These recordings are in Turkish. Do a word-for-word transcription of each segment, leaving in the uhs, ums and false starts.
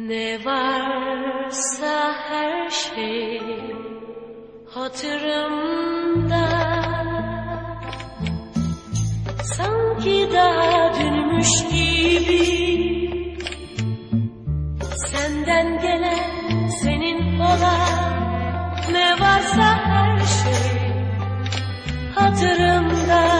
Ne varsa her şey hatırımda, sanki daha dünmüş gibi. Senden gelen, senin olan, ne varsa her şey hatırımda.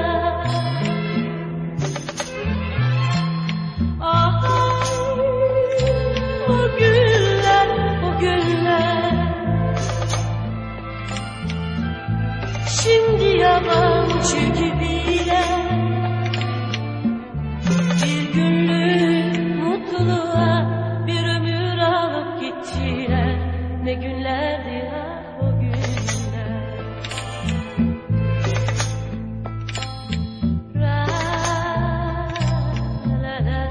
Şimdi yabancı gibiler, bir günlük mutluluğa bir ömür alıp gittiler. Ne günlerdi ah o günler. Ra, la, la,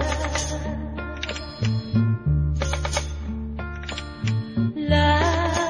la.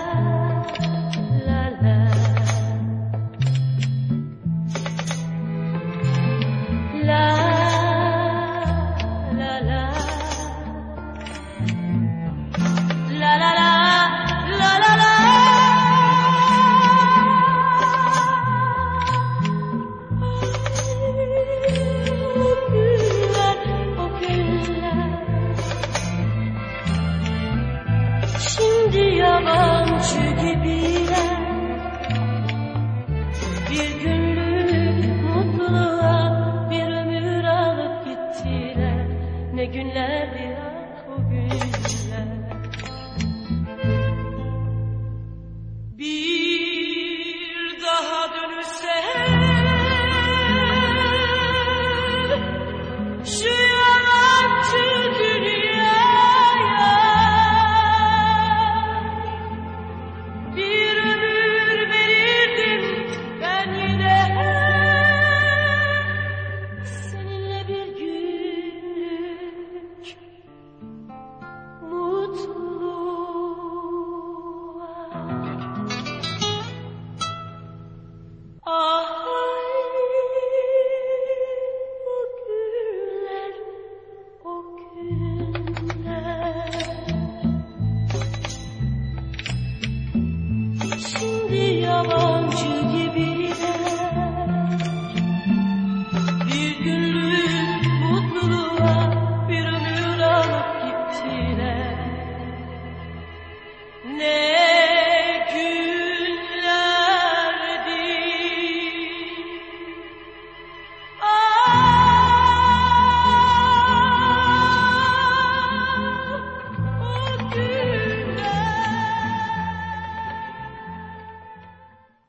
Şimdi yabancı gibiler, bir günlük mutluluğa bir ömür alıp gittiler. Ne günlerdi ah o günler. Bir daha dönürse şu yabancı dünyaya, bir ömür verirdim ben yine seninle bir günlük mutluluğa. Ah, o günler, o günler. Şimdi yabancı gibiler, bir günlük mutluluğa bir ömür alıp gittiler. Ne